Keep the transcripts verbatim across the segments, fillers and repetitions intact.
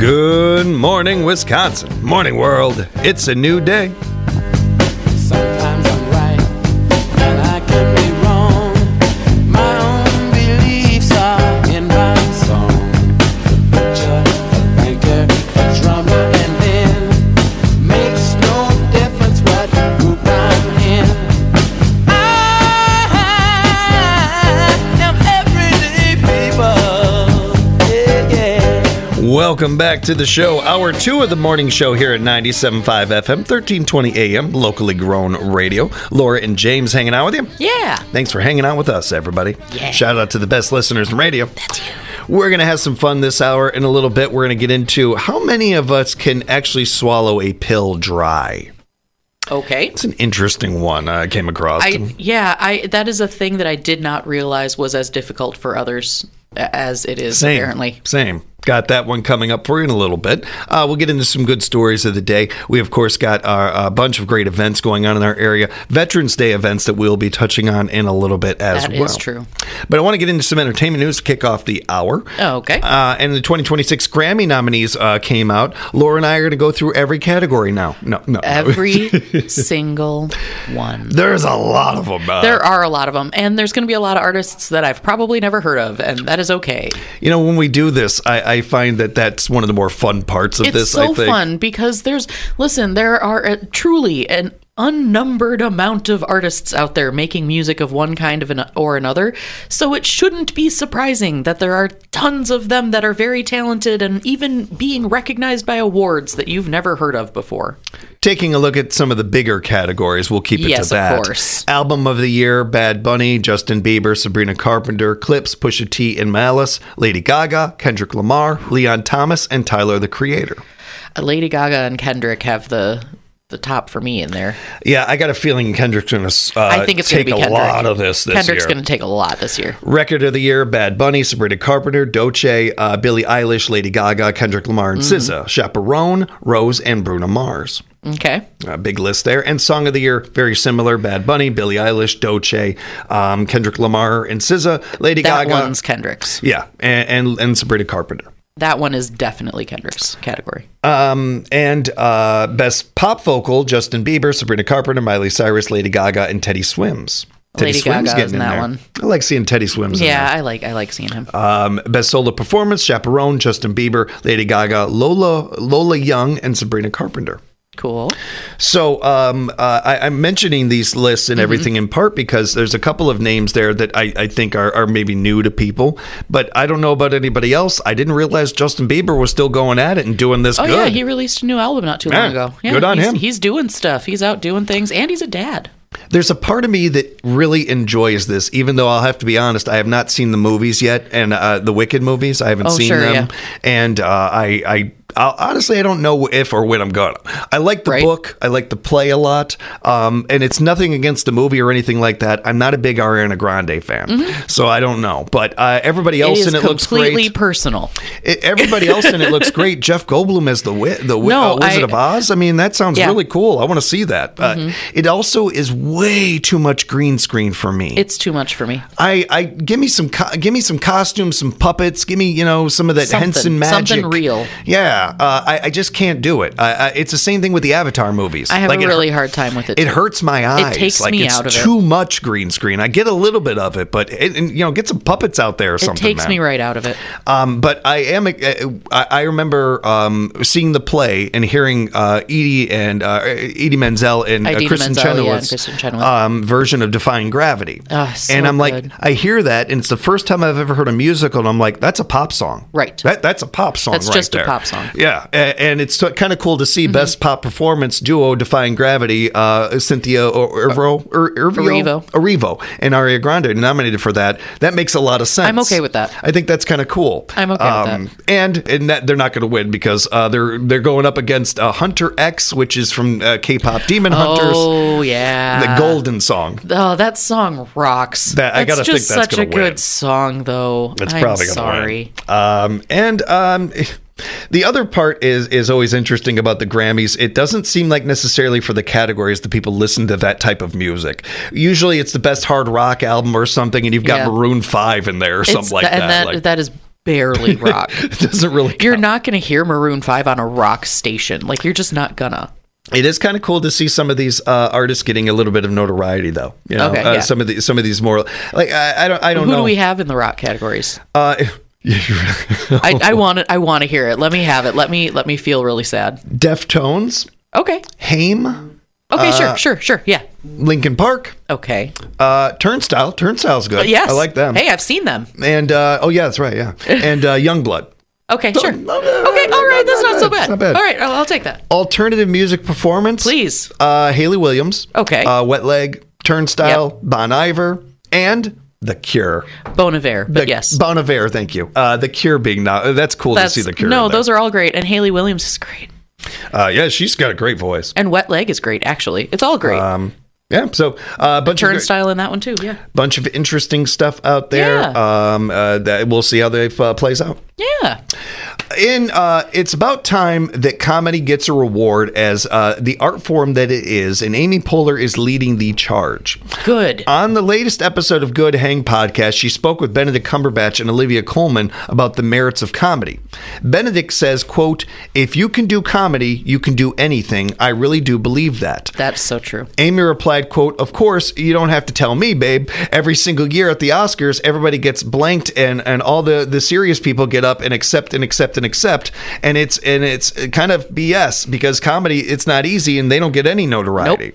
Good morning, Wisconsin. Morning, world. It's a new day. Sometimes I'm right, and I can be wrong. My own beliefs are in my song. The butcher, the banker, the drummer, and then makes no difference what group I'm in. I am everyday people. Yeah, yeah. Welcome back to the show. Hour two of the morning show here at ninety-seven point five F M, thirteen twenty A M, locally grown radio. Laura and James hanging out with you. Yeah. Thanks for hanging out with us, everybody. Yeah. Shout out to the best listeners in radio. That's you. We're going to have some fun this hour. In a little bit, we're going to get into how many of us can actually swallow a pill dry. Okay. It's an interesting one I came across. I yeah, I that is a thing that I did not realize was as difficult for others as it is Same. apparently. Same. Got that one coming up for you in a little bit. Uh, we'll get into some good stories of the day. We, of course, got a bunch of great events going on in our area. Veterans Day events that we'll be touching on in a little bit as That well. is true. But I want to get into some entertainment news to kick off the hour. Oh, okay. Uh, and the twenty twenty-six Grammy nominees uh, came out. Laura and I are going to go through every category now. No, no. Every single one. There's a lot of them. Uh, There are a lot of them, and there's going to be a lot of artists that I've probably never heard of, and that is okay. You know, when we do this, I, I find that that's one of the more fun parts of It's this, so I think. fun because there's, listen, there are uh, truly an unnumbered amount of artists out there making music of one kind of an, or another. So it shouldn't be surprising that there are tons of them that are very talented and even being recognized by awards that you've never heard of before. Taking a look at some of the bigger categories, we'll keep it Yes, to that. of course. Album of the Year, Bad Bunny, Justin Bieber, Sabrina Carpenter, Clips, Pusha T and Malice, Lady Gaga, Kendrick Lamar, Leon Thomas, and Tyler, the Creator. Uh, Lady Gaga and Kendrick have the the top for me in there. Yeah, I got a feeling Kendrick's going to uh, I think it's going take to be a Kendrick. lot of this this Kendrick's year. going to take a lot this year. Record of the Year, Bad Bunny, Sabrina Carpenter, Doce, uh, Billie Eilish, Lady Gaga, Kendrick Lamar, and S Z A. Chaperone, Rose, and Bruno Mars. Okay. A big list there. And Song of the Year, very similar. Bad Bunny, Billie Eilish, Doce, um, Kendrick Lamar, and S Z A. Lady That Gaga. one's Kendrick's. Yeah, and, and, and Sabrina Carpenter. That one is definitely Kendrick's category. Um, and uh, Best Pop Vocal, Justin Bieber, Sabrina Carpenter, Miley Cyrus, Lady Gaga, and Teddy Swims. Teddy Lady Swims Gaga's getting in in that there. one. I like seeing Teddy Swims in Yeah, there. I like I like seeing him. Um, Best Solo Performance, Chaperone, Justin Bieber, Lady Gaga, Lola Lola Young, and Sabrina Carpenter. Cool. So um, uh, I, I'm mentioning these lists Mm-hmm. and everything in part because there's a couple of names there that I, I think are, are maybe new to people, but I don't know about anybody else. I didn't realize Justin Bieber was still going at it and doing this Oh good. yeah, he released a new album not too Yeah, long ago. Yeah, good on he's, him. He's doing stuff. He's out doing things, and he's a dad. There's a part of me that really enjoys this, even though I'll have to be honest, I have not seen the movies yet, and uh, the Wicked movies, I haven't Oh, seen sure, them, yeah. and uh, I, I I'll, honestly, I don't know if or when I'm gonna. I like the Right. book, I like the play a lot, um, and it's nothing against the movie or anything like that. I'm not a big Ariana Grande fan, so I don't know, but uh, everybody Mm-hmm. It else is in it looks completely great. personal. It, everybody else in it looks great. Jeff Goldblum as the wi- the wi- No, uh, Wizard I- of Oz. I mean, that sounds Yeah. really cool. I want to see that. Uh, It also is way too much green screen for me. It's too much for me. I, I give me some co- give me some costumes, some puppets. Give me you know some of that Something- Henson magic. something real. Yeah, uh, I, I just can't do it. I, I, it's the same thing with the Avatar movies. I have Like, a it really hur- hard time with it. It too. hurts my eyes. takes like, me it's out of it. too much green screen. I get a little bit of it, but it, and, you know, get some puppets out there or It something. takes man. me right out of it. Um, but I am. Uh, I I remember um, seeing the play and hearing uh, Edie and uh, Edie Menzel and uh, Idina Kristen Menzel, yeah, and Chenoweth's Kristen Chenoweth. um, version of Defying Gravity. Ah, so and I'm like, good. I hear that, and it's the first time I've ever heard a musical, and I'm like, that's a pop song, Right. That that's a pop song. That's right just a there. pop song. Yeah, a- and it's kind of cool to see Mm-hmm. best pop performance duo Defying Gravity, uh, Cynthia Erivo, Er- Erivo, Erivo. Erivo, and Ariana Grande nominated for that. That makes a lot of sense. I'm okay with that. I think that's kind of cool. I'm okay with that. And and that, they're not going to win because uh, they're they're going up against uh, Hunter X, which is from uh, K-pop Demon Hunters, Oh yeah, the Golden Song. Oh, that song rocks. That- I that's gotta think just that's such a gonna win. good song, though. It's I'm probably going to sorry. win. Um, and um, the other part is is always interesting about the Grammys. It doesn't seem like necessarily for the categories that people listen to that type of music. Usually, it's the best hard rock album or something, and you've got Yeah. Maroon Five in there or It's something like th- that. and that Like- that is barely rock. It doesn't really count. You're not going to hear Maroon five on a rock station. Like, you're just not gonna. It is kind of cool to see some of these uh, artists getting a little bit of notoriety, though. You know, Okay, uh, yeah. some of the some of these more like I, I don't I don't Who know. do we have in the rock categories? Uh, I, I want it. I want to hear it. Let me have it. Let me let me feel really sad. Deftones, Okay. Haim, Okay. Uh, sure. Sure. Sure. Yeah. Linkin Park, Okay. uh, Turnstile. Turnstile's good. Yes. I like them. Hey, I've seen them. And uh, oh yeah, that's right. Yeah, and uh, Youngblood. Okay. Sure. no, no, Okay. no, All right. no, That's not not so bad. bad. It's not bad. All right. I'll, I'll take that. Alternative music performance. Please. Uh, Haley Williams. Okay. Uh, Wet Leg, Turnstile, Bon Iver, and The Cure. Bon Iver. But The- yes. Bon Iver, thank you. Uh, the Cure being now that's cool That's, to see The Cure. no, in there. those are all great. And Haley Williams is great. Uh, yeah, she's got a great voice. And Wet Leg is great, actually. It's all great. Um, yeah, so uh, a bunch of Turnstile in that one, too. Yeah. bunch of interesting stuff out there. Yeah. Um, uh, that we'll see how they uh, plays out. Yeah. In uh, it's about time that comedy gets a reward as uh, the art form that it is, and Amy Poehler is leading the charge. Good. On the latest episode of Good Hang podcast, she spoke with Benedict Cumberbatch and Olivia Colman about the merits of comedy. Benedict says, quote, "If you can do comedy, you can do anything. I really do believe that." That's so true. Amy replied, quote, "Of course, you don't have to tell me, babe. Every single year at the Oscars, everybody gets blanked and, and all the, the serious people get up and accept and accept and accept. And it's and it's kind of B S because comedy, it's not easy and they don't get any notoriety."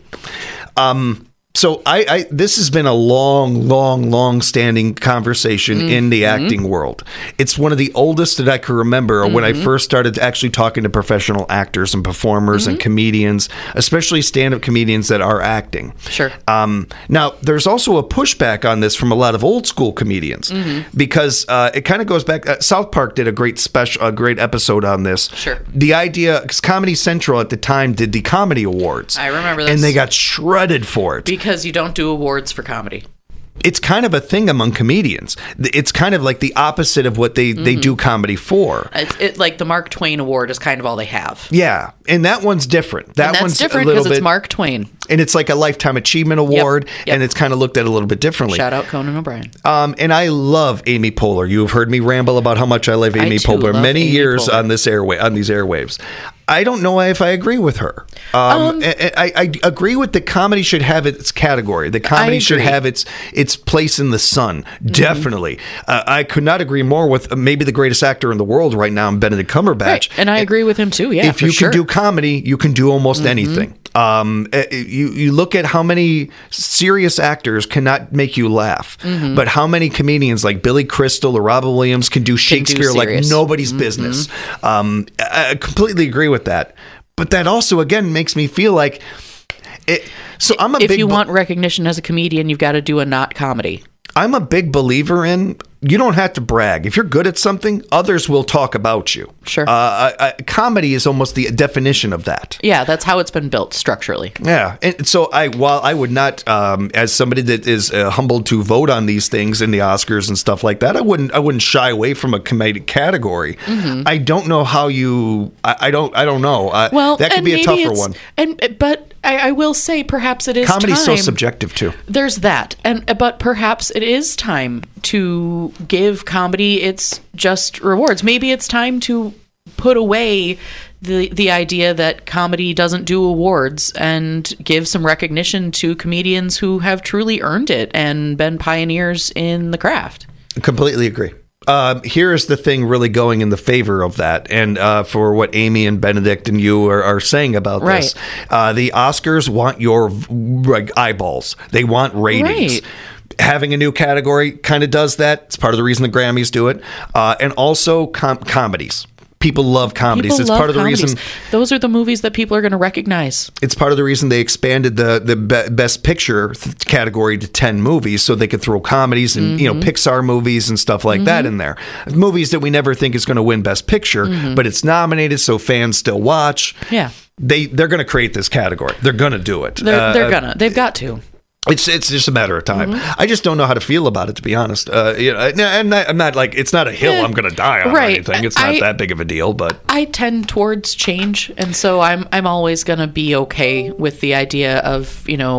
Um, so I, I this has been a long, long, long standing conversation Mm-hmm. in the acting world. It's one of the oldest that I can remember when I first started actually talking to professional actors and performers Mm-hmm. and comedians, especially stand-up comedians that are acting. Sure. Um, now, there's also a pushback on this from a lot of old school comedians Mm-hmm. because uh, it kind of goes back. Uh, South Park did a great special, a great episode on this. Sure. The idea, because Comedy Central at the time did the Comedy Awards. I remember this. And they got shredded for it. Because you don't do awards for comedy. It's kind of a thing among comedians. It's kind of like the opposite of what they, they do comedy for. It, it, like the Mark Twain Award is kind of all they have. Yeah, and that one's different. That And that's one's different a little because it's bit, Mark Twain. and it's like a lifetime achievement award, Yep. and it's kind of looked at a little bit differently. Shout out Conan O'Brien. Um, and I love Amy Poehler. You have heard me ramble about how much I love Amy too Poehler love many Amy years Poehler. on this airway on these airwaves. I don't know if I agree with her. Um, I, I, I agree with that comedy should have its category. The comedy should agree. have its its place in the sun. Definitely. Uh, I could not agree more with uh, maybe the greatest actor in the world right now, Benedict Cumberbatch. Right. And I agree with him too. Yeah. if for you sure. can do comedy, you can do almost anything. Um, uh, you you look at how many serious actors cannot make you laugh, but how many comedians like Billy Crystal or Robin Williams can do Shakespeare like serious. nobody's business. Um, I I completely agree with that. But that also again makes me feel like it. So I'm a if big you be- want recognition as a comedian, you've got to do a not comedy. I'm a big believer in you don't have to brag. If you're good at something, others will talk about you. Sure. Uh, I, I, comedy is almost the definition of that. Yeah, that's how it's been built structurally. Yeah, and so I while I would not, um, as somebody that is uh, humbled to vote on these things in the Oscars and stuff like that, I wouldn't I wouldn't shy away from a comedic category. I don't know how you. I, I don't. I don't know. Uh, Well, that could and be a maybe tougher it's- one. And but I, I will say, perhaps it is Comedy's time. so subjective too. There's that, and but perhaps it is time to give comedy its just rewards. Maybe it's time to put away the the idea that comedy doesn't do awards and give some recognition to comedians who have truly earned it and been pioneers in the craft. Completely agree. Um, here's the thing really going in the favor of that, and uh, for what Amy and Benedict and you are, are saying about this. Right. Uh, the Oscars want your like, eyeballs. They want ratings. Right. Having a new category kind of does that. It's part of the reason the Grammys do it. Uh, and also com- comedies. People love comedies. People it's love part of the comedies. reason. Those are the movies that people are going to recognize. It's part of the reason they expanded the the be- best picture th- category to ten movies, so they could throw comedies and you know Pixar movies and stuff like that in there. Movies that we never think is going to win best picture, but it's nominated, so fans still watch. Yeah. They they're going to create this category. They're going to do it. They're, Uh, they're gonna. They've got to. It's it's just a matter of time. Mm-hmm. I just don't know how to feel about it, to be honest. Uh, you know, and and I'm not like it's not a hill Eh, I'm going to die on right. or anything. It's not I- that big of a deal, but I tend towards change, and so I'm I'm always gonna be okay with the idea of, you know,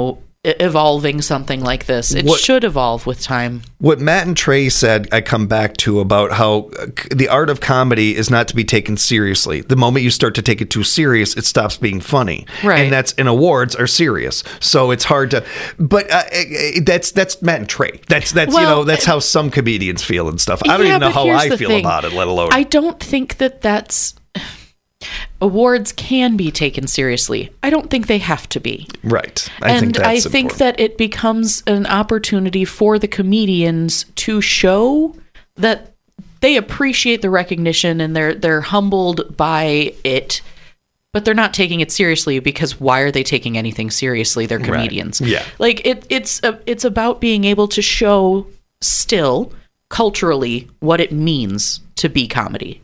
e- evolving something like this. It What- should evolve with time. What Matt and Trey said, I come back to about how uh, c- the art of comedy is not to be taken seriously. The moment you start to take it too serious, it stops being funny. Right. And that's, and awards are serious. So it's hard to, but uh, uh, that's, that's Matt and Trey. That's, that's, you Well, know, that's how some comedians feel and stuff. I don't Yeah, even know but how here's I the feel thing. about it, let alone. I don't think that that's. Awards can be taken seriously. I don't think they have to be. right. I and think that's I think important. that it becomes an opportunity for the comedians to show that they appreciate the recognition and they're they're humbled by it, but they're not taking it seriously because why are they taking anything seriously? They're comedians. Yeah. Like it it's a, it's about being able to show still culturally what it means to be comedy.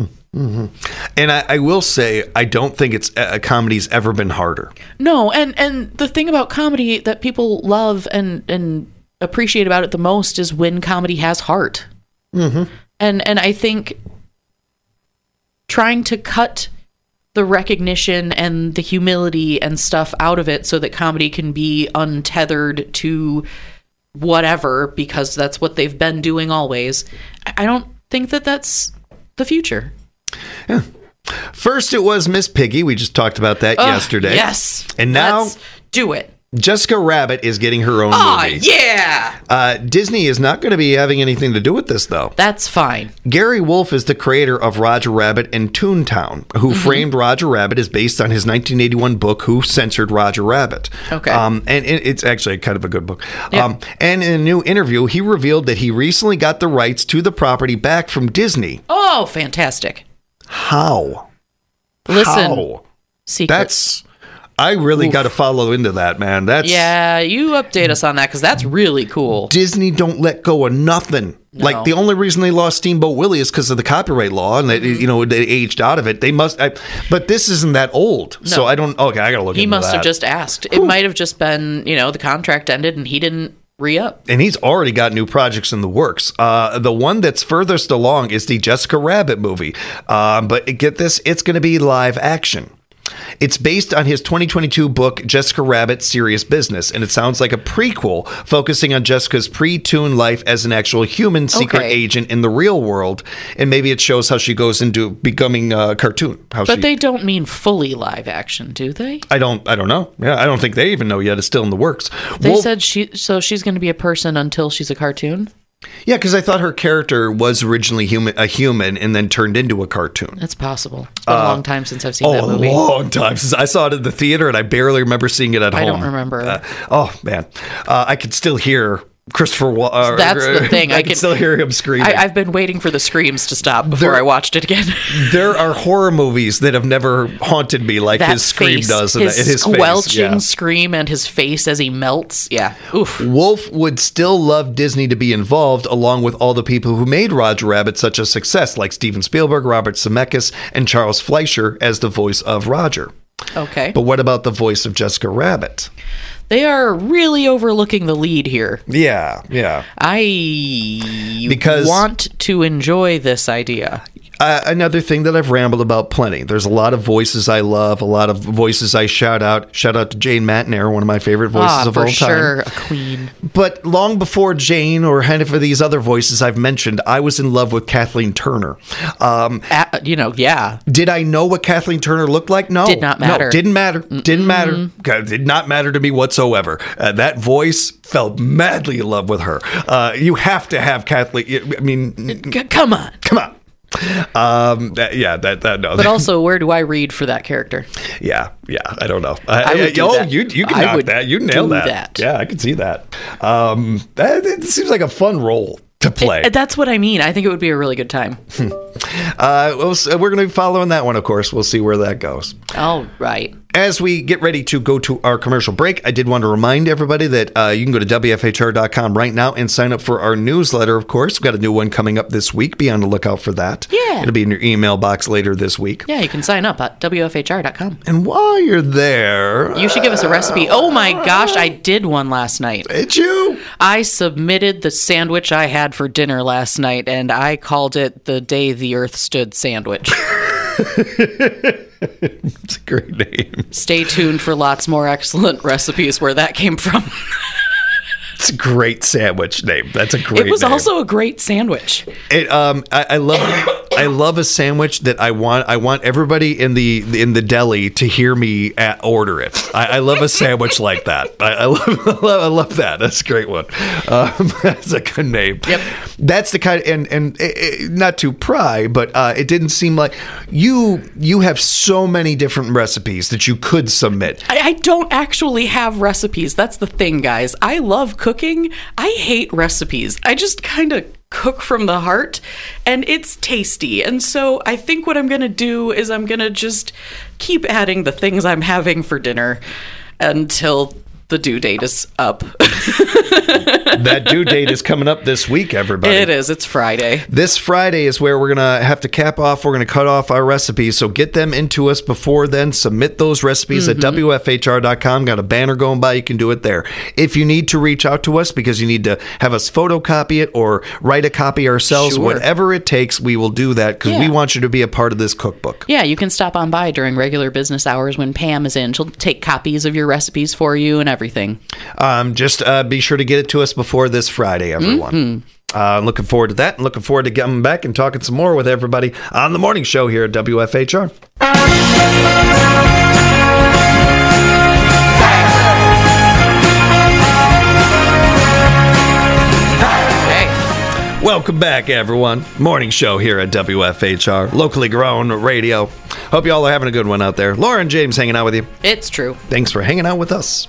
And I, I will say, I don't think it's a comedy's ever been harder. No, and and the thing about comedy that people love and and appreciate about it the most is when comedy has heart. Mm-hmm. And and I think trying to cut the recognition and the humility and stuff out of it so that comedy can be untethered to whatever because that's what they've been doing always. I I don't think that that's the future. First, it was Miss Piggy. We just talked about that Ugh, yesterday. Yes. And now Let's do it. Jessica Rabbit is getting her own Oh, movie. yeah. Uh, Disney is not going to be having anything to do with this, though. That's fine. Gary Wolf is the creator of Roger Rabbit and Toontown. Who Mm-hmm. Framed Roger Rabbit is based on his nineteen eighty-one book, Who Censored Roger Rabbit. Okay. Um, and it- it's actually kind of a good book. Yeah. Um, and in a new interview, he revealed that he recently got the rights to the property back from Disney. Oh, fantastic. How? Listen, How? secret. That's... I really got to follow into that, man. That's... yeah, you update us on that because that's really cool. Disney don't let go of nothing. Like the only reason they lost Steamboat Willie is because of the copyright law, and they, you know, they aged out of it. They must, I, but this isn't that old, so No. I don't. Okay, I gotta look. He into must that. have just asked. It might have just been, you know, the contract ended and he didn't re-up. And he's already got new projects in the works. Uh, the one that's furthest along is the Jessica Rabbit movie. Um, but get this, it's going to be live action. It's based on his twenty twenty-two book, Jessica Rabbit, Serious Business, and it sounds like a prequel focusing on Jessica's pre-Toon life as an actual human secret Okay. agent in the real world, and maybe it shows how she goes into becoming a cartoon. How But she, they don't mean fully live action, do they? I don't, I don't know. Yeah, I don't think they even know yet. It's still in the works. They Wolf- said she, so she's going to be a person until she's a cartoon? yeah, because I thought her character was originally human, a human, and then turned into a cartoon. That's possible. It's been a long time since I've seen Oh, that movie. a long time since I saw it in the theater, and I barely remember seeing it at I home. don't remember. Uh, oh man, uh, I could still hear Christopher. Wa- uh, That's the thing. I, I can can- still hear him screaming. I, I've been waiting for the screams to stop before There- I watched it again. there are horror movies that have never haunted me like that his scream face, does. in his, that- in his face. squelching Yeah. scream and his face as he melts. Yeah. Oof. Wolf would still love Disney to be involved, along with all the people who made Roger Rabbit such a success, like Steven Spielberg, Robert Zemeckis, and Charles Fleischer as the voice of Roger. Okay. But what about the voice of Jessica Rabbit? They are really overlooking the lead here. Yeah, yeah. I Because- want to enjoy this idea. Uh, another thing that I've rambled about plenty. There's a lot of voices I love, a lot of voices I shout out. Shout out to Jane Matnair, one of my favorite voices Ah, of for all time. sure, a queen. But long before Jane or any of these other voices I've mentioned, I was in love with Kathleen Turner. Um, Uh, you know, yeah. did I know what Kathleen Turner looked like? No. Did not matter. No, didn't matter. Didn't matter. Okay, did not matter to me whatsoever. Uh, that voice, fell madly in love with her. Uh, you have to have Kathleen. I mean, C- come on. come on. Um, that, yeah, that, that, no. But also, where do I read for that character? Yeah, yeah, I don't know. I, I would do oh, that. you you can I knock would that. You nail do that. that. Yeah, I can see that. Um, that it seems like a fun role to play. It- that's what I mean. I think it would be a really good time. uh, we'll, s- we're going to be following that one, of course. We'll see where that goes. All right. As we get ready to go to our commercial break, I did want to remind everybody that uh, you can go to W F H R dot com right now and sign up for our newsletter, of course. We've got a new one coming up this week. Be on the lookout for that. Yeah. It'll be in your email box later this week. Yeah, you can sign up at W F H R dot com. And while you're there, You should give us a recipe. Oh my gosh, I did one last night. did you? I submitted the sandwich I had for dinner last night, and I called it the Day the Earth Stood sandwich. It's a great name. Stay tuned for lots more excellent recipes where that came from. It's a great sandwich name. That's a great It was name. also a great sandwich. It, um, I, I love, I love a sandwich that I want. I want everybody in the in the deli to hear me at, order it. I, I love a sandwich like that. I, I love, I love, I love that. That's a great one. Um, that's a good name. Yep. That's the kind. And and it, it, not to pry, but uh, it didn't seem like you you have so many different recipes that you could submit. I, I don't actually have recipes. That's the thing, guys. I love cooking. I hate recipes. I just kind of cook from the heart, and it's tasty. And so I think what I'm going to do is I'm going to just keep adding the things I'm having for dinner until the due date is up. That due date is coming up this week, everybody. It is. It's Friday. This Friday is where we're going to have to cap off. We're going to cut off our recipes. So get them into us before then. Submit those recipes Mm-hmm. at W F H R dot com. Got a banner going by. You can do it there. If you need to reach out to us because you need to have us photocopy it or write a copy ourselves, Sure. whatever it takes, we will do that because we Yeah. want you to be a part of this cookbook. Yeah, you can stop on by during regular business hours when Pam is in. She'll take copies of your recipes for you and everything. Um, just uh, be sure to get it to us before this Friday, everyone. Mm-hmm. Uh, looking forward to that and looking forward to coming back and talking some more with everybody on the morning show here at W F H R. Welcome back, everyone. Morning show here at W F H R, locally grown radio. Hope you all are having a good one out there. Lauren James hanging out with you. It's true. Thanks for hanging out with us.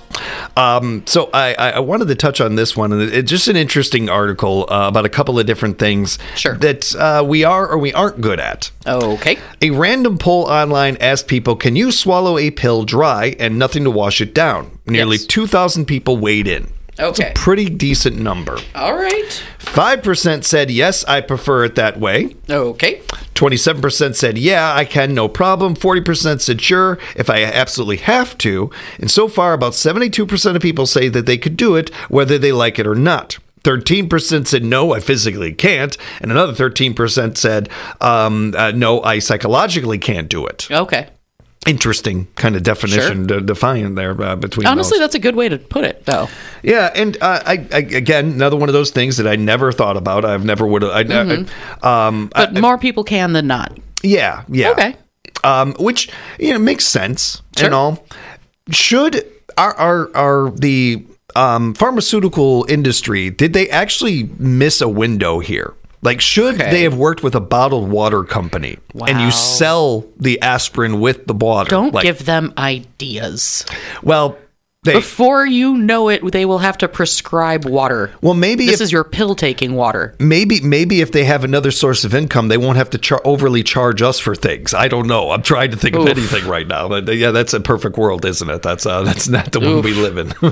Um, so I, I wanted to touch on this one, and it's just an interesting article uh, about a couple of different things Sure. that uh, we are or we aren't good at. Okay. A random poll online asked people, can you swallow a pill dry and nothing to wash it down? Nearly Yes. two thousand people weighed in. It's Okay. a pretty decent number. All right. five percent said, yes, I prefer it that way. Okay. twenty-seven percent said, yeah, I can, no problem. forty percent said, sure, if I absolutely have to. And so far, about seventy-two percent of people say that they could do it, whether they like it or not. thirteen percent said, no, I physically can't. And another thirteen percent said, um, uh, no, I psychologically can't do it. Okay. Interesting kind of definition to define there uh, between Honestly, those. that's a good way to put it, though. Yeah, and uh, I, I again another one of those things that I never thought about. I've never would have. I, Mm-hmm. I, um, But I- more people can than not. yeah, yeah. Okay. Um, which you know makes sense Sure. and all. Should are are are the um, pharmaceutical industry? Did they actually miss a window here? Like, should Okay. they have worked with a bottled water company and Wow. you sell the aspirin with the water? Don't Like, give them ideas. well. They, Before you know it, they will have to prescribe water. well, maybe This if, is your pill-taking water. maybe maybe if they have another source of income, they won't have to char- overly charge us for things. I don't know. I'm trying to think of Oof. anything right now. But yeah, that's a perfect world, isn't it? That's uh, that's not the one we live in.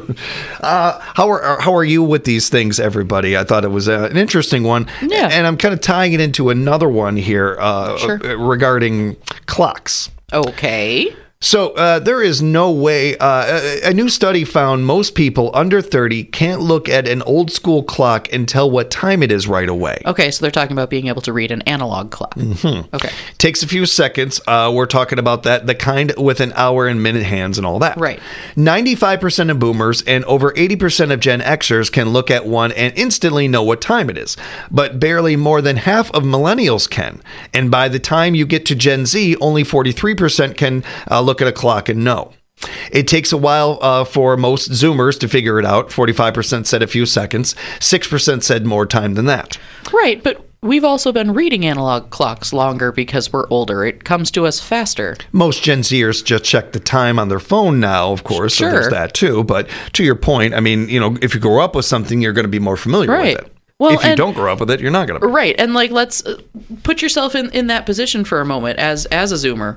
uh, how are how are you with these things, everybody? I thought it was uh, an interesting one. Yeah. And I'm kind of tying it into another one here uh, Sure. regarding clocks. Okay. So uh, there is no way. Uh, a, a new study found most people under thirty can't look at an old school clock and tell what time it is right away. Okay, so they're talking about being able to read an analog clock. Mm-hmm. Okay. Takes a few seconds. Uh, we're talking about that, the kind with an hour and minute hands and all that. Right. ninety-five percent of boomers and over eighty percent of Gen Xers can look at one and instantly know what time it is. But barely more than half of millennials can. And by the time you get to Gen Z, only forty-three percent can uh, look at a clock and know. It takes a while uh, for most Zoomers to figure it out. forty-five percent said a few seconds. six percent said more time than that. Right, but we've also been reading analog clocks longer because we're older. It comes to us faster. Most Gen Zers just check the time on their phone now, of course, so there's Sure. that too. But to your point, I mean, you know, if you grow up with something, you're going to be more familiar Right. with it. Well, if you and- don't grow up with it, you're not going to be. Right, and like let's uh, put yourself in, in that position for a moment as as a Zoomer.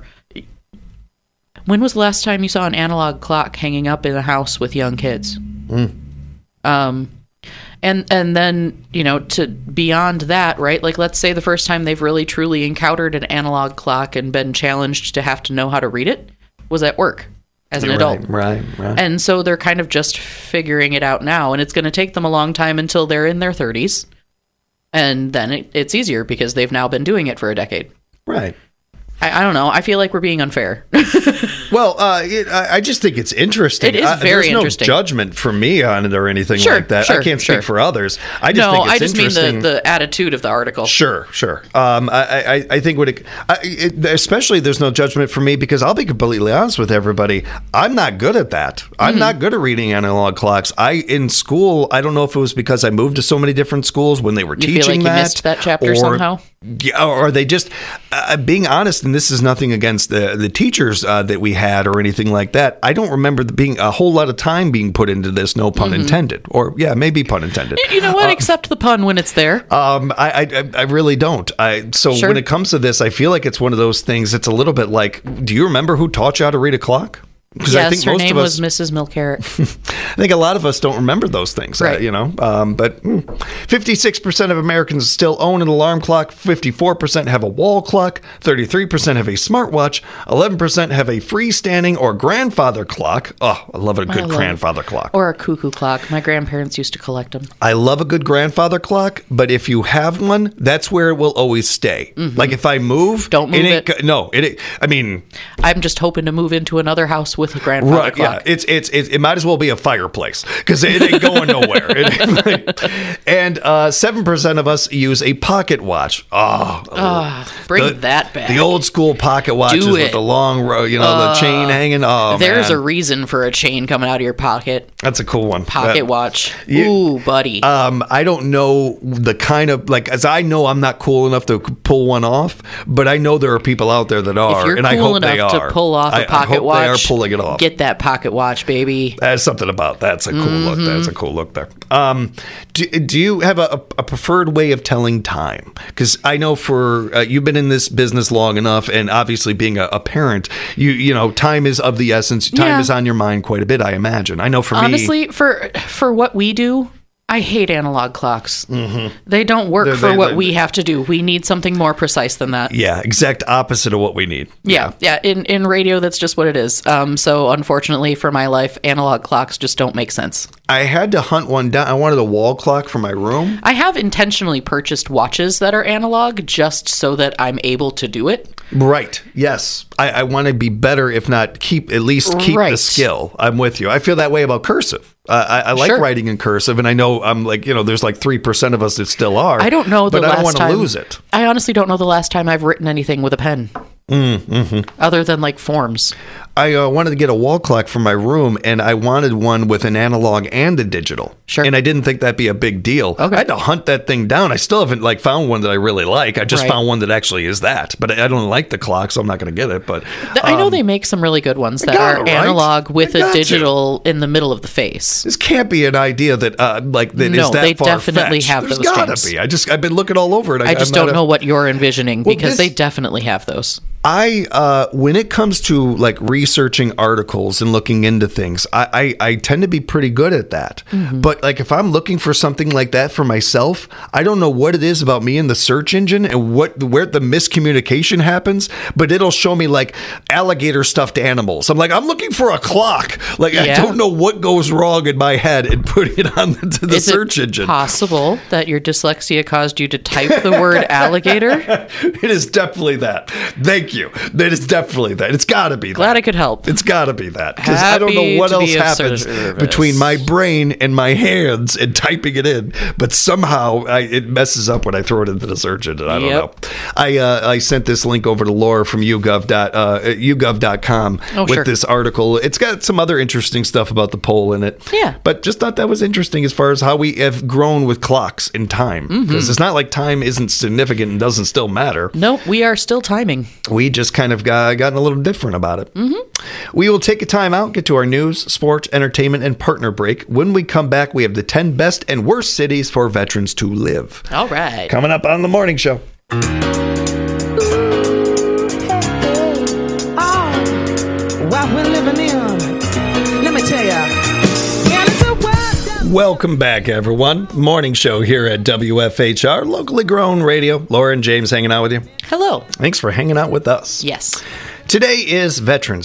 When was the last time you saw an analog clock hanging up in a house with young kids? Um, and and then you know to beyond that, right? Like let's say the first time they've really truly encountered an analog clock and been challenged to have to know how to read it was at work as an adult. Right, right, right. And so they're kind of just figuring it out now, and it's going to take them a long time until they're in their thirties, and then it, it's easier because they've now been doing it for a decade. Right. I, I don't know. I feel like we're being unfair. Well, uh, it, I I just think it's interesting. It is I, very there's no interesting. judgment from me on it or anything Sure, like that. sure, I can't speak sure. for others. I just no, think it's I just mean interesting. the, the attitude of the article. Sure, sure. Um, I, I, I think what it, I, it, especially there's no judgment for me because I'll be completely honest with everybody. I'm not good at that. I'm Mm-hmm. not good at reading analog clocks. I in school. I don't know if it was because I moved to so many different schools when they were You teaching feel like you that, missed that chapter or, somehow? Yeah, or they just uh, being honest. And this is nothing against the the teachers uh, that we had or anything like that. I don't remember there being a whole lot of time being put into this. No pun intended, or yeah, maybe pun intended. You know what? Accept the pun when it's there. Um, I, I, I really don't. I so Sure. when it comes to this, I feel like it's one of those things. It's a little bit like, do you remember who taught you how to read a clock? Because Yes, I think her most name of us, was Missus Milcarrot. I think a lot of us don't remember those things. uh, Right. you know, um, but fifty-six percent of Americans still own an alarm clock. fifty-four percent have a wall clock. thirty-three percent have a smartwatch. eleven percent have a freestanding or grandfather clock. Oh, I love a good love- grandfather clock. Or a cuckoo clock. My grandparents used to collect them. I love a good grandfather clock, but if you have one, that's where it will always stay. Like if I move, Mm-hmm. Don't move ain't it. go- No, it. ain't- I mean, I'm just hoping to move into another house with a grandfather right? Yeah, clock. it's it's it, it might as well be a fireplace because it ain't going nowhere. It- and uh, seven percent of us use a pocket watch. Oh, Ah, bring the- that back. The old school pocket watches Do with it. the long row, you know, the chain hanging. Oh, There's man. a reason for a chain coming out of your pocket. That's a cool one. Pocket That- watch. You- Ooh, buddy. Um, I don't know the kind of like as I know I'm not cool enough to pull one off, but I know there are people out there that are, if you're and I cool hope they enough are. to pull off I- a pocket I hope watch, they are pulling it off. Get that pocket watch, baby. There's something about that's a cool look. That's a Mm-hmm. cool look there. Um, do, do you have a, a preferred way of telling time? Because I know for uh, you've been in this business long enough, and obviously being a, a parent, you you know time is of the essence. Time Yeah. is on your mind quite a bit. I imagine. I know for me. Honestly, for for what we do, I hate analog clocks. They don't work They're- for they- what they- we have to do. We need something more precise than that. Yeah, exact opposite of what we need. Yeah, yeah. In in radio, that's just what it is. Um, so unfortunately for my life, analog clocks just don't make sense. I had to hunt one down. I wanted a wall clock for my room. I have intentionally purchased watches that are analog just so that I'm able to do it. Right. Yes. I, I want to be better, if not keep at least keep the Right. skill. I'm with you. I feel that way about cursive. Uh, I, I like Sure. writing in cursive, and I know I'm like you know there's like three percent of us that still are. I don't know the but I last don't want to time. lose it. I honestly don't know the last time I've written anything with a pen. Mm, mm-hmm. Other than like forms. I uh, wanted to get a wall clock for my room, and I wanted one with an analog and a digital. Sure. And I didn't think that'd be a big deal. Okay. I had to hunt that thing down. I still haven't like found one that I really like. I just Right. found one that actually is that. But I I don't like the clock, so I'm not going to get it. But Th- I know they make some really good ones that gotta, are right? analog with They a got to. digital in the middle of the face. this can't be an idea that uh, like that is No, that they far-fetched. definitely have There's those, gotta James. be. I just I've been looking all over it. I just I'm don't not a- know what you're envisioning Well, because this- they definitely have those. I uh, when it comes to like researching articles and looking into things, I, I, I tend to be pretty good at that. Mm-hmm. But like if I'm looking for something like that for myself, I don't know what it is about me and the search engine and what where the miscommunication happens. But it'll show me like alligator stuffed animals. I'm like I'm looking for a clock. Like I Yeah. don't know what goes wrong in my head in putting it on the, to the Is search it engine. possible that your dyslexia caused you to type the word alligator? It is definitely that. Thank you. That is definitely that. It's got to be that. Glad I could help. It's got to be that because I don't know Happy what to else be of happens service. between my brain and my hands and typing it in, but somehow I, it messes up when I throw it into the search engine. I don't Yep. know. I uh, I sent this link over to Laura from YouGov dot uh, YouGov dot com Oh, with sure. this article. It's got some other interesting stuff about the poll in it. Yeah. but just thought that was interesting as far as how we have grown with clocks in time because Mm-hmm. it's not like time isn't significant and doesn't still matter. Nope, we are still timing. We just kind of got gotten a little different about it. Mm-hmm. We will take a time out, get to our news, sports, entertainment, and partner break. When we come back, we have the ten best and worst cities for veterans to live. All right. Coming up on the morning show. What we're living in, let me tell ya. And it's a world that- Welcome back, everyone. Morning show here at W F H R, locally grown radio. Laura and James hanging out with you. Hello. Thanks for hanging out with us. Yes. Today is Veterans Day.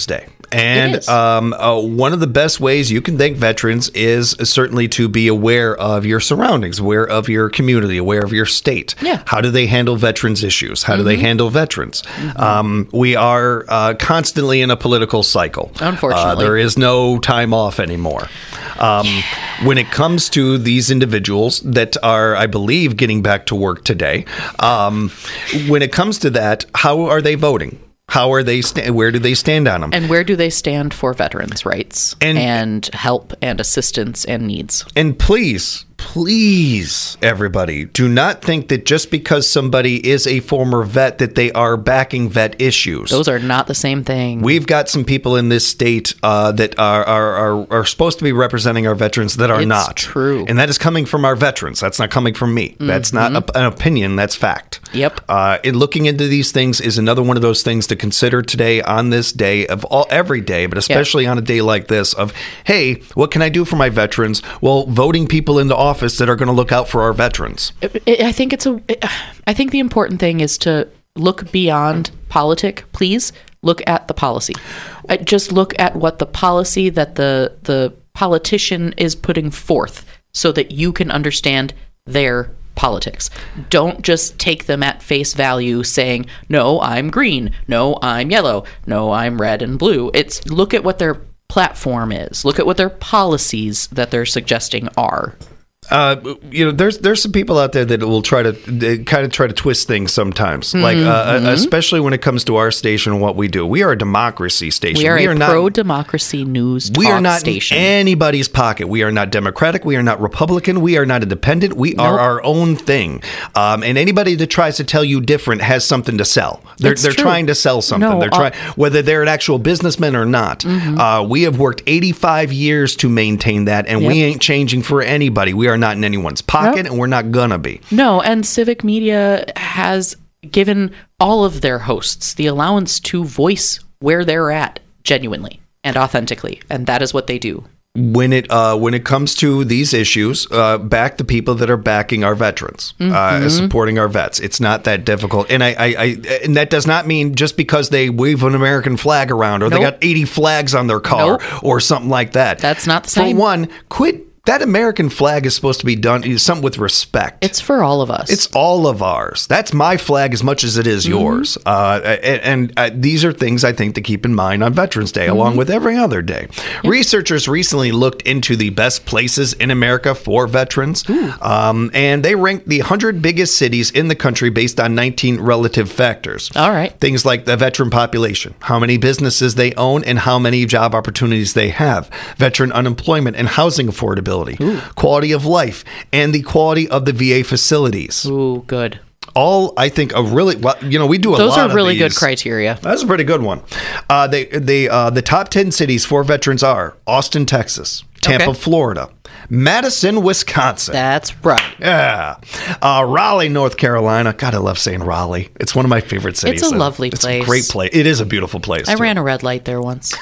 And is. um, uh, one of the best ways you can thank veterans is certainly to be aware of your surroundings, aware of your community, aware of your state. Yeah. How do they handle veterans issues? How do they handle veterans? Um, we are uh, constantly in a political cycle. Unfortunately. Uh, there is no time off anymore. Um, when it comes to these individuals that are, I believe, getting back to work today, um, when it comes to that, how are they voting? How are they? Sta- where do they stand on them? And where do they stand for veterans' rights And- and, help and assistance and needs? And please, please, everybody, do not think that just because somebody is a former vet that they are backing vet issues. Those are not the same thing. We've got some people in this state uh, that are, are are are supposed to be representing our veterans that are It's not. true. And that is coming from our veterans. That's not coming from me. That's not a, an opinion. That's fact. Yep. Uh, and looking into these things is another one of those things to consider today on this day of all every day, but especially on a day like this of, hey, what can I do for my veterans? Well, voting people into office that are going to look out for our veterans. It- it- I think it's a. it- I think the important thing is to look beyond politic. Please look at the policy. Uh, Just look at what the policy that the the politician is putting forth, so that you can understand their politics. Don't just take them at face value, saying, "No, I'm green. No, I'm yellow. No, I'm red and blue." It's look at what their platform is. Look at what their policies that they're suggesting are. Uh, you know, there's there's some people out there that will try to they kind of try to twist things sometimes, like uh, especially when it comes to our station and what we do. We are a democracy station. We are a not. pro-democracy news We talk are not station. in anybody's pocket. We are not Democratic. We are not Republican. We are not independent. We are Nope. our own thing. Um, and anybody that tries to tell you different has something to sell. They're, It's they're true. trying to sell something. No, they're uh, trying, whether they're an actual businessman or not. Uh, we have worked eighty-five years to maintain that, and we Yep. ain't changing for anybody. We are not in anyone's pocket, Nope. and we're not gonna be. No, and civic media has given all of their hosts the allowance to voice where they're at genuinely and authentically, and that is what they do. When it uh, when it comes to these issues, uh, back the people that are backing our veterans, uh, supporting our vets. It's not that difficult, and I, I, I and that does not mean just because they wave an American flag around or they Nope. got eighty flags on their car Nope. or something like that. That's not the For same. one, quit. That American flag is supposed to be done something with respect. It's for all of us. It's all of ours. That's my flag as much as it is yours. Uh, and and uh, these are things I think to keep in mind on Veterans Day, along with every other day. Researchers recently looked into the best places in America for veterans, um, and they ranked the one hundred biggest cities in the country based on nineteen relative factors. All right. Things like the veteran population, how many businesses they own, and how many job opportunities they have, veteran unemployment and housing affordability, quality of life, and the quality of the V A facilities. Ooh, good. All, I think, a really, well, you know, we do a Those lot are really of good these. criteria. That's a pretty good one. Uh, they, they, uh, the top ten cities for veterans are Austin, Texas, Tampa, Okay. Florida, Madison, Wisconsin. That's right. Yeah. Uh, Raleigh, North Carolina. God, I love saying Raleigh. It's one of my favorite cities. It's a lovely it's place. a great place. It is a beautiful place. I too. ran a red light there once.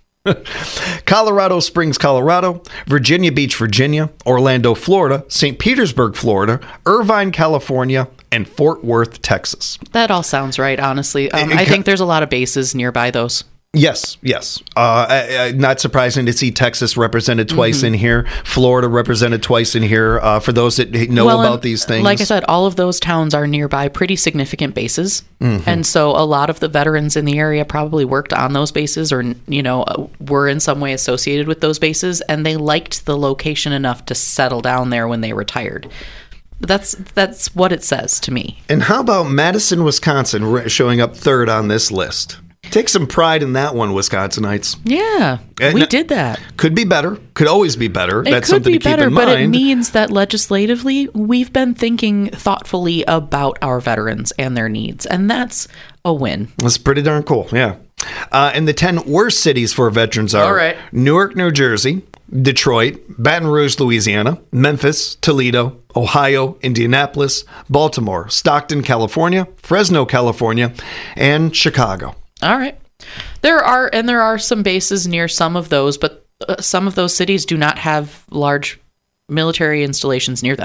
Colorado Springs, Colorado, Virginia Beach, Virginia, Orlando, Florida, Saint Petersburg, Florida, Irvine, California, and Fort Worth, Texas. That all sounds right, honestly. Um, It- it I co- think there's a lot of bases nearby those. Yes, yes. Uh, uh, uh, not surprising to see Texas represented twice Mm-hmm. in here, Florida represented twice in here. Uh, for those that know Well, about and these things, Like I said, all of those towns are nearby pretty significant bases. Mm-hmm. And so a lot of the veterans in the area probably worked on those bases or, you know, uh, were in some way associated with those bases. And they liked the location enough to settle down there when they retired. That's that's what it says to me. And how about Madison, Wisconsin, re- showing up third on this list? Take some pride in that one, Wisconsinites. Yeah, And we that- did that. Could be better. Could always be better. It That's could something be to keep better, in but it mind. means that legislatively, we've been thinking thoughtfully about our veterans and their needs, and that's a win. That's pretty darn cool. Yeah. Uh, and the ten worst cities for veterans are All right. Newark, New Jersey, Detroit, Baton Rouge, Louisiana, Memphis, Toledo, Ohio, Indianapolis, Baltimore, Stockton, California, Fresno, California, and Chicago. All right. There are, and there are some bases near some of those, but uh, some of those cities do not have large military installations near them.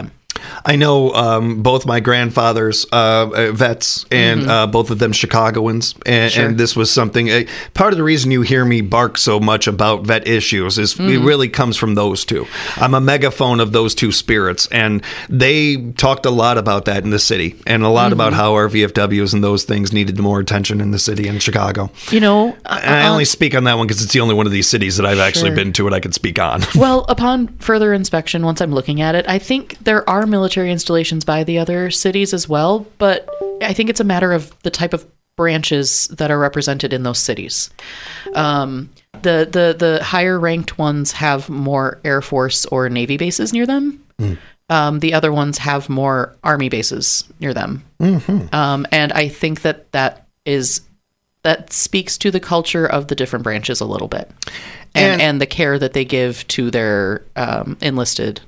I know um, both my grandfathers, uh, uh, vets, and uh, both of them Chicagoans, and, Sure. and this was something. Uh, part of the reason you hear me bark so much about vet issues is it really comes from those two. I'm a megaphone of those two spirits, and they talked a lot about that in the city, and a lot about how our V F Ws and those things needed more attention in the city in Chicago. You know, And I uh, only speak on that one because it's the only one of these cities that I've actually Sure. been to and I can speak on. well, upon further inspection, once I'm looking at it, I think there are military installations by the other cities as well, but I think it's a matter of the type of branches that are represented in those cities. Um, the, the, the higher ranked ones have more Air Force or Navy bases near them. Um, the other ones have more Army bases near them. Um, and I think that that is that speaks to the culture of the different branches a little bit, and And- and the care that they give to their um, enlisted.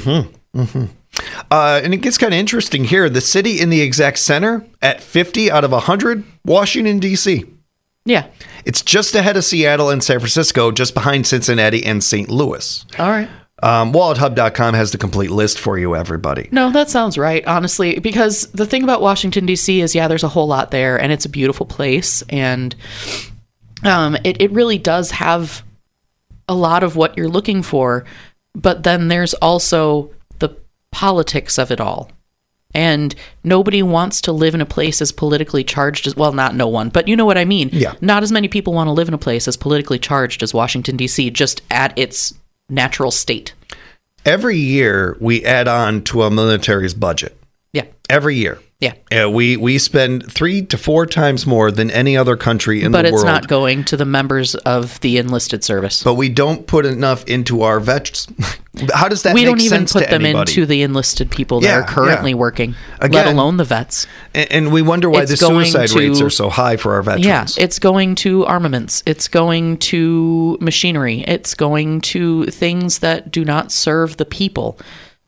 Uh, and it gets kind of interesting here. The city in the exact center at fifty out of one hundred, Washington, D C. Yeah. It's just ahead of Seattle and San Francisco, just behind Cincinnati and Saint Louis. All right. Um, wallet hub dot com has the complete list for you, everybody. No, that sounds right, honestly, because the thing about Washington, D C is, yeah, there's a whole lot there, and it's a beautiful place, and um, it, it really does have a lot of what you're looking for, but then there's also the politics of it all. And nobody wants to live in a place as politically charged as, well, not no one, but you know what I mean. Yeah. Not as many people want to live in a place as politically charged as Washington, D C, just at its natural state. Every year, we add on to a military's budget. Yeah. Every year. Yeah. Uh, we, we spend three to four times more than any other country in But the it's world. not going to the members of the enlisted service. But we don't put enough into our vets. How does that we make don't even sense put to them anybody? into the enlisted people that Yeah, are currently yeah. working, let Again, alone the vets. And, and we wonder why It's the going suicide to- rates are so high for our veterans. Yeah, it's going to armaments. It's going to machinery. It's going to things that do not serve the people.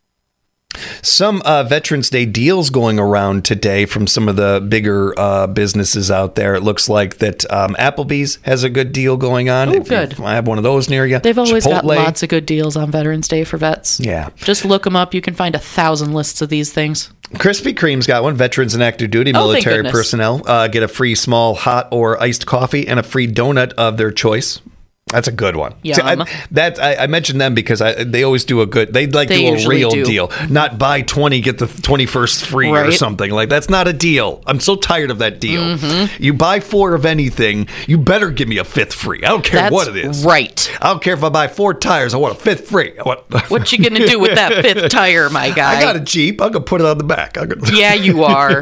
Some uh, Veterans Day deals going around today from some of the bigger uh, businesses out there. It looks like that um, Applebee's has a good deal going on. Oh, If you good. have one of those near you. They've always got Chipotle. lots of good deals on Veterans Day for vets. Yeah. Just look them up. You can find a thousand lists of these things. Krispy Kreme's got one. Veterans and active duty Oh, thank military goodness. personnel uh, get a free small hot or iced coffee and a free donut of their choice. That's a good one. See, Yum. I, that I, I mentioned them because I, they always do a good. They like They do a usually real do. deal, not buy twenty get the twenty-first free or Right. something like that's not a deal. I'm so tired of that deal. Mm-hmm. You buy four of anything, you better give me a fifth free. I don't care That's what it is. right. I don't care if I buy four tires. I want a fifth free. I want, What you gonna do with that fifth tire, my guy? I got a Jeep. I'm gonna put it on the back. I'm gonna, Yeah, you are.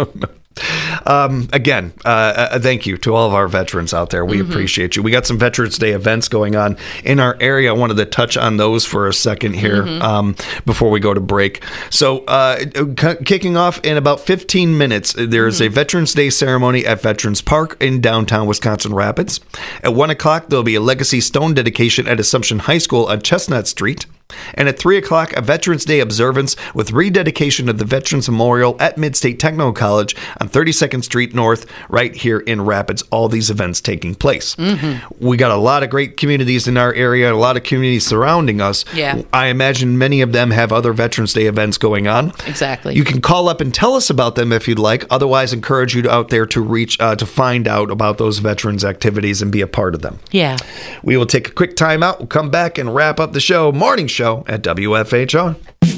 Um, again, uh, uh, thank you to all of our veterans out there. We Mm-hmm. appreciate you. We got some Veterans Day events going on in our area. I wanted to touch on those for a second here Mm-hmm. um, before we go to break. So, uh, c- kicking off in about fifteen minutes, there is Mm-hmm. a Veterans Day ceremony at Veterans Park in downtown Wisconsin Rapids. At one o'clock, there'll be a Legacy Stone dedication at Assumption High School on Chestnut Street. And at three o'clock, a Veterans Day observance with rededication of the Veterans Memorial at Midstate Technical College on thirty-second Street North, right here in Rapids. All these events taking place. Mm-hmm. We got a lot of great communities in our area, a lot of communities surrounding us. Yeah. I imagine many of them have other Veterans Day events going on. Exactly. You can call up and tell us about them if you'd like. Otherwise, encourage you out there to reach uh, to find out about those veterans activities and be a part of them. Yeah. We will take a quick time out. We'll come back and wrap up the show, morning show at W F H R.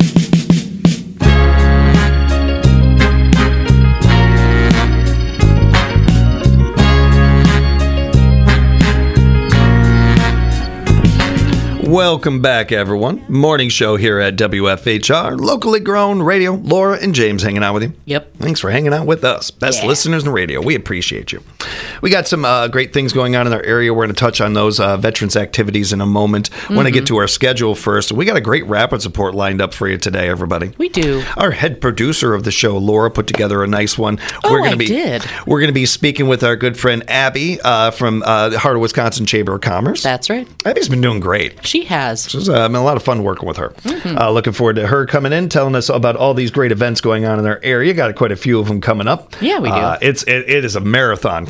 Welcome back, everyone. Morning show here at W F H R, locally grown radio. Laura and James hanging out with you. Yep. Thanks for hanging out with us. Best Yeah. listeners in radio. We appreciate you. We got some uh, great things going on in our area. We're going to touch on those uh, veterans activities in a moment. Mm-hmm. Want to get to our schedule first. We got a great Rapids report lined up for you today, everybody. We do. Our head producer of the show, Laura, put together a nice one. Oh, we're gonna I be, did. We're going to be speaking with our good friend Abby uh, from uh, the Heart of Wisconsin Chamber of Commerce. That's right. Abby's been doing great. She has. It's uh, been a lot of fun working with her. Mm-hmm. Uh, looking forward to her coming in, telling us about all these great events going on in our area. Got quite a few of them coming up. Yeah, we do. Uh, it's it, it is a marathon from now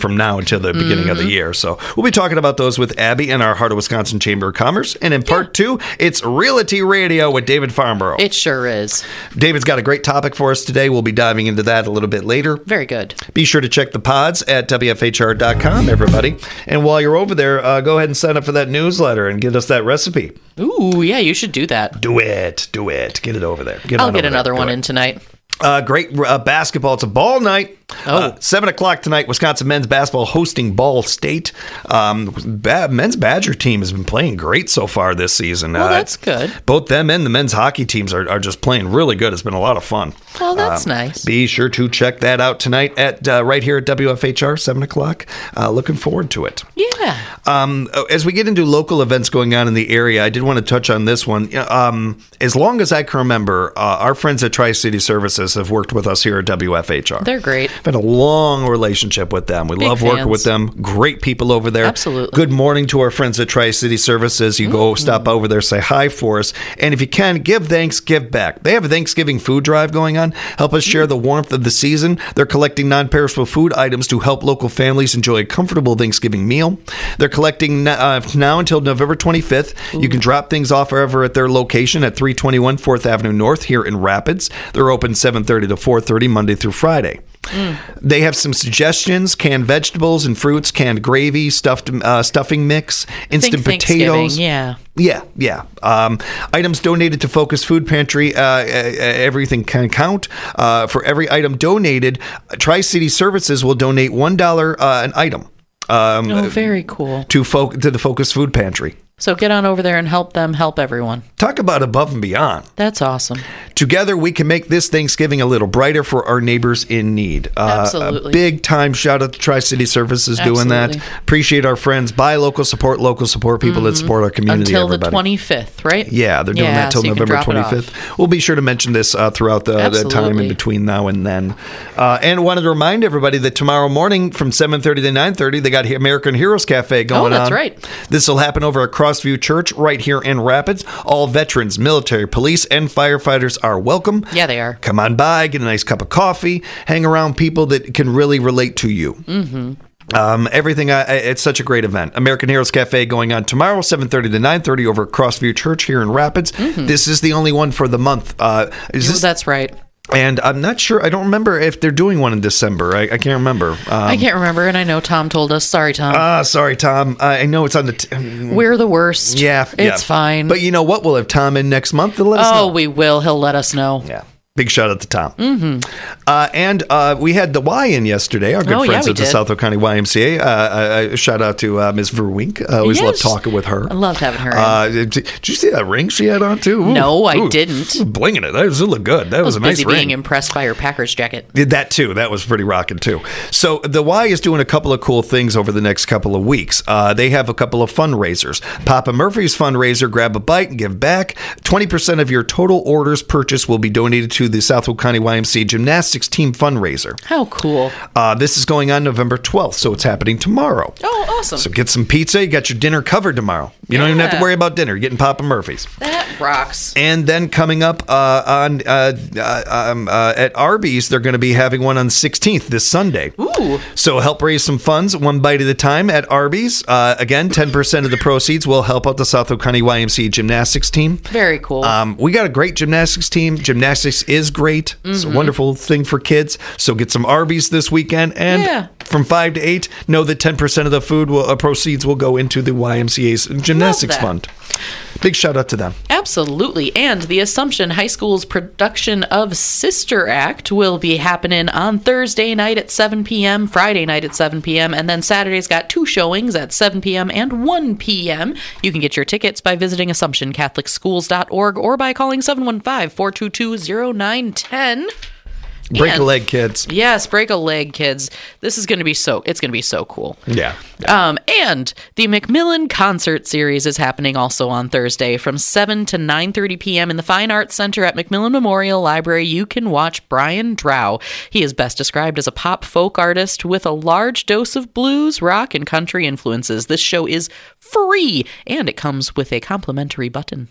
until the beginning of the year. So we'll be talking about those with Abby and our Heart of Wisconsin Chamber of Commerce. And in part two, it's Realty Radio with David Farnborough. It sure is. David's got a great topic for us today. We'll be diving into that a little bit later. Very good. Be sure to check the pods at W F H R dot com, everybody. And while you're over there, uh, go ahead and sign up for that newsletter and get us that recipe. Ooh, yeah, you should do that. Do it. Do it. Get it over there. Get I'll on get over another there. one Do it. in tonight. Uh, great uh, basketball. It's a ball night. Oh. Uh, seven o'clock tonight, Wisconsin men's basketball hosting Ball State. Um, ba- men's Badger team has been playing great so far this season. Well, Uh, that's good. Both them and the men's hockey teams are, are just playing really good. It's been a lot of fun. Well, that's Um, nice. Be sure to check that out tonight at uh, right here at W F H R, seven o'clock. Uh, looking forward to it. Yeah. Um, as we get into local events going on in the area, I did want to touch on this one. Um, as long as I can remember, uh, our friends at Tri-City Services have worked with us here at W F H R. They're great. Been a long relationship with them. We Big love working fans. with them. Great people over there. Absolutely. Good morning to our friends at Tri-City Services. You go stop over there, say hi for us. And if you can, give thanks, give back. They have a Thanksgiving food drive going on. Help us share the warmth of the season. They're collecting non-perishable food items to help local families enjoy a comfortable Thanksgiving meal. They're collecting uh, now until November twenty-fifth. You can drop things off over at their location at three twenty-one fourth Avenue North here in Rapids. They're open seven thirty to four thirty Monday through Friday. Mm. They have some suggestions: canned vegetables and fruits, canned gravy, stuffed uh, stuffing mix, instant Think potatoes. Thanksgiving, yeah. Yeah, yeah. Um, items donated to Focus Food Pantry. Uh, uh, everything can count. Uh, for every item donated, Tri-City Services will donate one dollar uh, an item. Um, Oh, very cool. to fo- to the Focus Food Pantry. So get on over there and help them help everyone. Talk about above and beyond. That's awesome. Together, we can make this Thanksgiving a little brighter for our neighbors in need. Uh, Absolutely. A big time shout out to Tri-City Services doing that. Absolutely. Appreciate our friends. Buy local, support local, support people that support our community. Until everybody. the twenty-fifth, right? Yeah, they're doing Yeah, that till so you can November drop it off. twenty-fifth. We'll be sure to mention this uh, throughout the, the time in Absolutely. between now and then. Uh, and wanted to remind everybody that tomorrow morning from seven thirty to nine thirty, they got American Heroes Cafe going on. Oh, that's right. This will happen over at Crossview Church right here in Rapids. All veterans, military, police, and firefighters are welcome. Yeah, they are. Come on by, get a nice cup of coffee, hang around people that can really relate to you. Mm-hmm. Um, everything, uh, it's such a great event. American Heroes Cafe going on tomorrow, seven thirty to nine thirty over at Crossview Church here in Rapids. Mm-hmm. This is the only one for the month. Uh, is Oh, this, that's right. and I'm not sure, I don't remember if they're doing one in December. I, I can't remember. Um, I can't remember, and I know Tom told us. Sorry, Tom. Ah, sorry, Tom. I I know it's on the... T- We're the worst. yeah, It's yeah. fine. But you know what? We'll have Tom in next month to let us know. oh, we will. He'll let us know. Yeah. Big shout out to Tom. Mm-hmm. Uh, and uh, we had the Y in yesterday, our good Oh, yeah, friends we at the did. Southfield County Y M C A. Uh, uh, shout out to uh, Miz Verwink. I always love Yes. talking with her. I loved having her in. Uh, did, did you see that ring she had on too? Ooh, No, I ooh, didn't. Blinging it. That was, it looked good. That I was, was a nice busy ring. being impressed by her Packers jacket. Did that too. That was pretty rocking too. So the Y is doing a couple of cool things over the next couple of weeks. Uh, they have a couple of fundraisers. Papa Murphy's fundraiser, Grab a Bite and Give Back. twenty percent of your total orders purchased will be donated to the Southfield County Y M C A Gymnastics Team fundraiser. How cool. Uh, this is going on November twelfth, so it's happening tomorrow. Oh, awesome. So get some pizza. You got your dinner covered tomorrow. You don't even have to Yeah. worry about dinner. You're getting Papa Murphy's. That rocks. And then coming up uh, on uh, uh, um, uh, at Arby's, they're going to be having one on the sixteenth this Sunday. Ooh. So help raise some funds, one bite at a time at Arby's. Uh, again, ten percent of the proceeds will help out the Southfield County Y M C A gymnastics team. Very cool. Um, we got a great gymnastics team. Gymnastics is great. It's a wonderful thing for kids. So get some Arby's this weekend. And Yeah. from five to eight, know that ten percent of the food will, uh, proceeds will go into the Y M C A's gymnastics that. fund. Big shout out to them. Absolutely. And the Assumption High School's production of Sister Act will be happening on Thursday night at seven p.m., Friday night at seven p.m., and then Saturday's got two showings at seven p.m. and one p.m. You can get your tickets by visiting assumption catholic schools dot org or by calling seven one five, four two two, zero nine one zero. Break And- a leg, kids. Yes, break a leg, kids. This is going to be so, it's going to be so cool. Yeah. Um, and the Macmillan Concert Series is happening also on Thursday from seven to nine thirty p.m. in the Fine Arts Center at Macmillan Memorial Library. You can watch Brian Drow. He is best described as a pop folk artist with a large dose of blues, rock, and country influences. This show is free, and it comes with a complimentary button.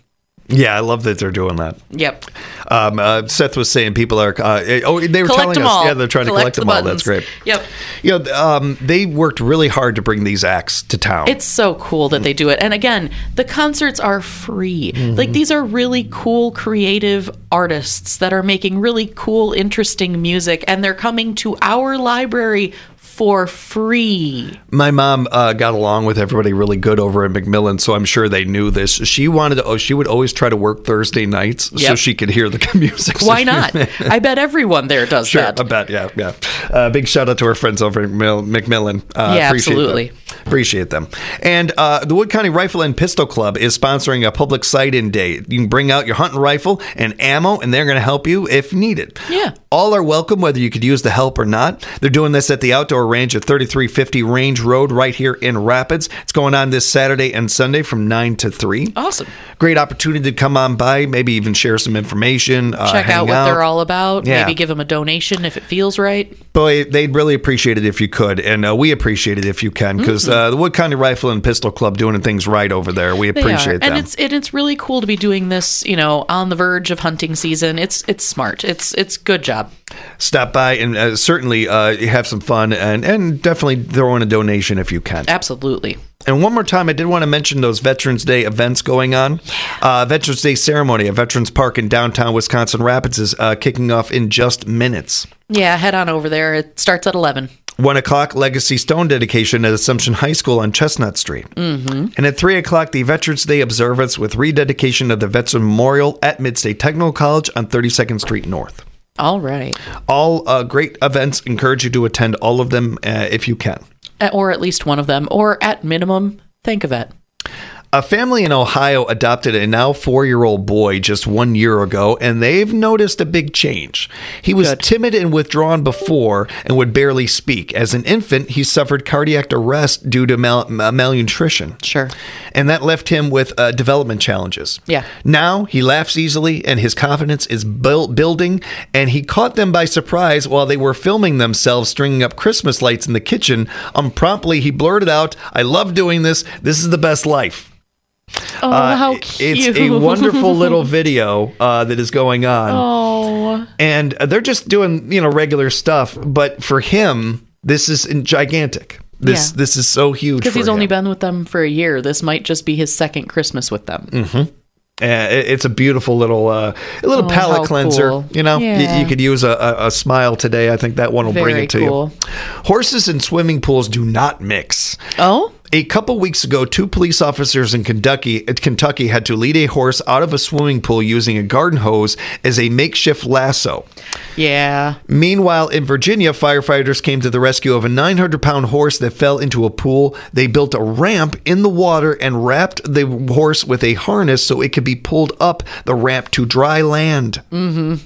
Yeah, I love that they're doing that. Yep. Um, uh, Seth was saying people are. Uh, oh, they were Collect telling them us. all. Yeah, they're trying Collect to collect the them all. buttons. That's great. Yep. You know, um, they worked really hard to bring these acts to town. It's so cool that they do it. And again, the concerts are free. Mm-hmm. Like, these are really cool, creative artists that are making really cool, interesting music, and they're coming to our library for free. My mom uh, got along with everybody really good over at Macmillan, so I'm sure they knew this. She wanted to. Oh, she would always try to work Thursday nights so Yep. she could hear the music. Why not? I bet everyone there does Sure, that. I bet. Yeah, yeah. Uh, big shout out to our friends over at Macmill- Macmillan. Uh, Yeah, appreciate absolutely. Them. Appreciate them. And uh, the Wood County Rifle and Pistol Club is sponsoring a public sight-in day. You can bring out your hunting rifle and ammo, and they're going to help you if needed. Yeah. All are welcome, whether you could use the help or not. They're doing this at the outdoor range at thirty-three fifty Range Road right here in Rapids. It's going on this Saturday and Sunday from nine to three. Awesome. Great opportunity to come on by, maybe even share some information. Uh, Check hang out what they're all about. Yeah. Maybe give them a donation if it feels right. Boy, they'd really appreciate it if you could, and uh, we appreciate it if you can, because uh, the Wood County Rifle and Pistol Club doing things right over there. We They appreciate are. them. And it's and it's really cool to be doing this, you know, on the verge of hunting season. It's it's smart. It's it's good job. Stop by and uh, certainly uh, have some fun, and, and definitely throw in a donation if you can. Absolutely. And one more time, I did want to mention those Veterans Day events going on. Uh, Veterans Day ceremony at Veterans Park in downtown Wisconsin Rapids is uh, kicking off in just minutes. Yeah, head on over there. It starts at eleven. One o'clock, Legacy Stone dedication at Assumption High School on Chestnut Street. Mm-hmm. And at three o'clock, the Veterans Day observance with rededication of the Veteran Memorial at Midstate Technical College on thirty-second Street North. All right. All uh, great events. Encourage you to attend all of them uh, if you can. Uh, Or at least one of them. Or at minimum, thank a vet. A family in Ohio adopted a now four-year-old boy just one year ago, and they've noticed a big change. He was Good. timid and withdrawn before and would barely speak. As an infant, he suffered cardiac arrest due to mal- uh, malnutrition. Sure. And that left him with uh, development challenges. Yeah. Now he laughs easily, and his confidence is built building, and he caught them by surprise while they were filming themselves stringing up Christmas lights in the kitchen. Um, promptly, he blurted out, "I love doing this. This is the best life." Oh, Uh, how it- cute. It's a wonderful little video uh, that is going on. Oh. And they're just doing, you know, regular stuff. But for him, this is gigantic. This Yeah. this is so huge. Because for he's only him. been with them for a year. This might just be his second Christmas with them. Uh, it- it's a beautiful little uh, a little Oh, palate how cleanser. cool. You know, Y- Yeah. you could use a, a, a smile today. I think that one will bring Very it to cool. you. Horses and swimming pools do not mix. Oh? A couple weeks ago, two police officers in Kentucky, Kentucky had to lead a horse out of a swimming pool using a garden hose as a makeshift lasso. Yeah. Meanwhile, in Virginia, firefighters came to the rescue of a nine hundred pound horse that fell into a pool. They built a ramp in the water and wrapped the horse with a harness so it could be pulled up the ramp to dry land. Mm-hmm.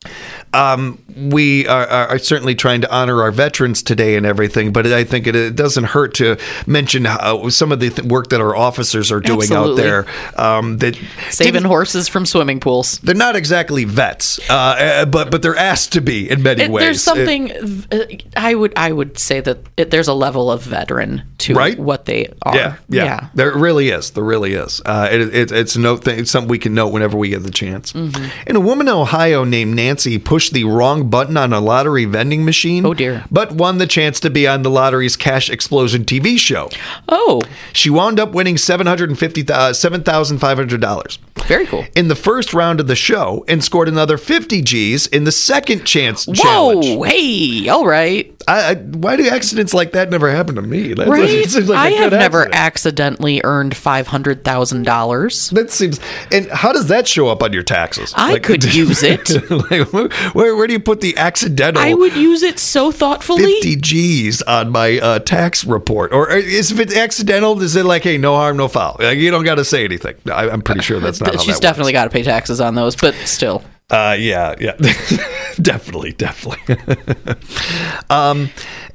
Um, we are, are certainly trying to honor our veterans today and everything, but I think it, it doesn't hurt to mention how, some of the th- work that our officers are doing Absolutely. out there. Um, that Saving didn't- horses from swimming pools. They're not exactly vets, uh, uh, but but they're asked to be in many It- ways. there's something uh, I would I would say that it, there's a level of veteran to Right? what they are. Yeah, yeah, There really is. There really is. Uh, it, it, it's a note thing. It's something we can note whenever we get the chance. Mm-hmm. And a woman in Ohio named Nancy pushed the wrong button on a lottery vending machine. Oh, dear. But won the chance to be on the lottery's Cash Explosion T V show. Oh, She wound up winning seven hundred fifty seven thousand five hundred dollars very cool. in the first round of the show, and scored another fifty G's in the second chance Whoa, challenge. hey, all right. I, I, why do accidents like that never happen to me? That Right? it seems like a I good have never accident. accidentally earned five hundred thousand dollars. That seems. And how does that show up on your taxes? I could use it. like, where where do you put the accidental? I would use it so thoughtfully. fifty G's on my uh, tax report, or is if it's accidental? Is it like, hey, no harm, no foul? Like, you don't got to say anything. I, I'm pretty sure that's not. how She's that definitely got to pay taxes on those, but still. Uh, yeah, yeah, definitely, definitely. um,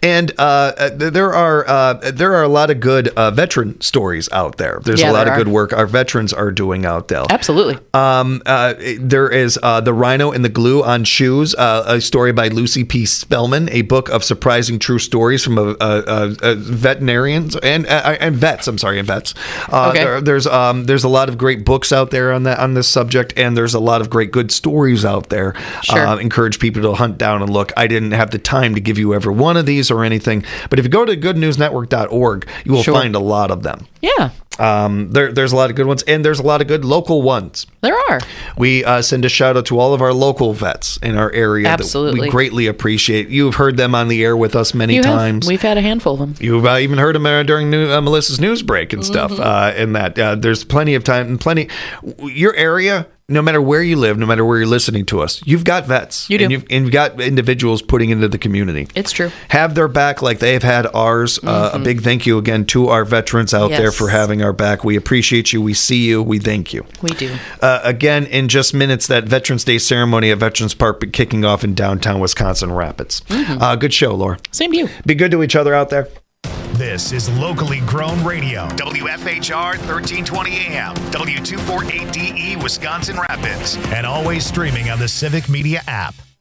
And uh, uh, there are uh, there are a lot of good uh, veteran stories out there. There's Yeah, a lot there of are. good work our veterans are doing out there. Absolutely. Um, uh, there is uh, The Rhino and the Glue on Shoes, uh, a story by Lucy P. Spellman, a book of surprising true stories from a, a, a, a veterinarians and uh, and vets. I'm sorry, and vets. Uh, Okay. there, there's um, there's a lot of great books out there on that on this subject, and there's a lot of great good stories out there. Sure. Uh, encourage people to hunt down and look. I didn't have the time to give you every one of these or anything, but if you go to good news network dot org, you will Sure. find a lot of them. Yeah, Um, there, there's a lot of good ones, and there's a lot of good local ones. there are. We uh, send a shout out to all of our local vets in our area. That Absolutely. we greatly appreciate. You've heard them on the air with us many You have. times. We've had a handful of them. You've uh, even heard them uh, during new, uh, Melissa's news break and stuff. Mm-hmm. Uh, and that uh, there's plenty of time and plenty. Your area, no matter where you live, no matter where you're listening to us, you've got vets. You do. And you've, and you've got individuals putting into the community. It's true. Have their back like they've had ours. Uh, a big thank you again to our veterans out there Yes. for having our back. We appreciate you. We see you. We thank you. We do. Uh, again, in just minutes, that Veterans Day ceremony at Veterans Park be kicking off in downtown Wisconsin Rapids. Uh, good show, Laura. Same to you. Be good to each other out there. This is locally grown radio. W F H R thirteen twenty A M, W two forty-eight D E, Wisconsin Rapids. And always streaming on the Civic Media app.